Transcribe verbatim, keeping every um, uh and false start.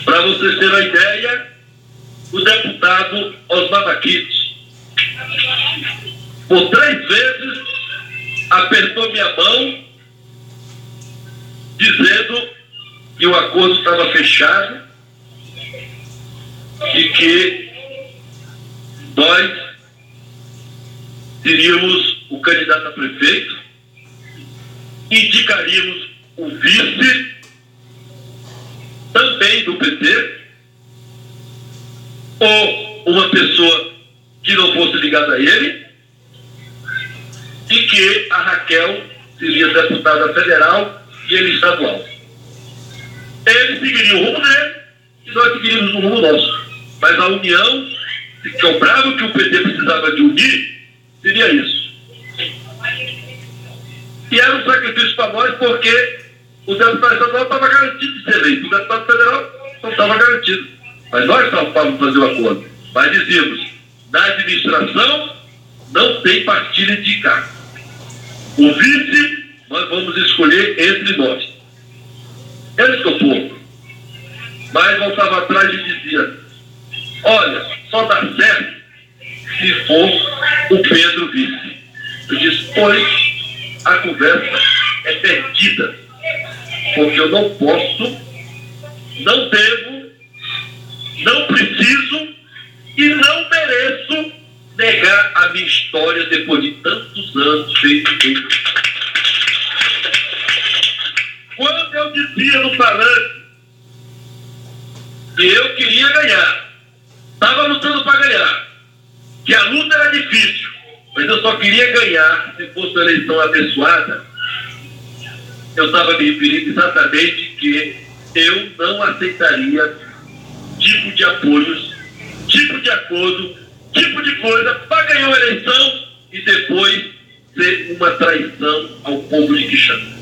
Para vocês terem uma ideia, o deputado Osmar Marquitos, por três vezes, apertou minha mão, dizendo que o acordo estava fechado e que nós teríamos o candidato a prefeito, indicaríamos o vice, também do P T, ou uma pessoa que não fosse ligada a ele, e que a Raquel seria deputada federal e ele estadual. Ele seguiria o rumo dele e nós seguiríamos o rumo nosso. Mas a união, se cobrava que o P T precisava de unir, seria isso. E era um sacrifício para nós porque o deputado estadual estava garantido de ser eleito, o deputado federal não estava garantido. Mas nós estávamos fazer o acordo. Mas dizíamos, na administração não tem partido indicado. O vice, nós vamos escolher entre nós. Ele topou. Mas voltava atrás e dizia, olha, só dá certo se for o Pedro vice. Eu disse, pois a conversa é perdida, porque eu não posso, não devo, não preciso e não mereço negar a minha história depois de tantos anos feito feito. Quando eu dizia no palanque que eu queria ganhar, estava lutando para ganhar, que a luta era difícil, mas eu só queria ganhar se fosse uma eleição abençoada, eu estava me referindo exatamente que eu não aceitaria tipo de apoios, tipo de acordo, tipo de coisa para ganhar uma eleição e depois ser uma traição ao povo de Quixadá.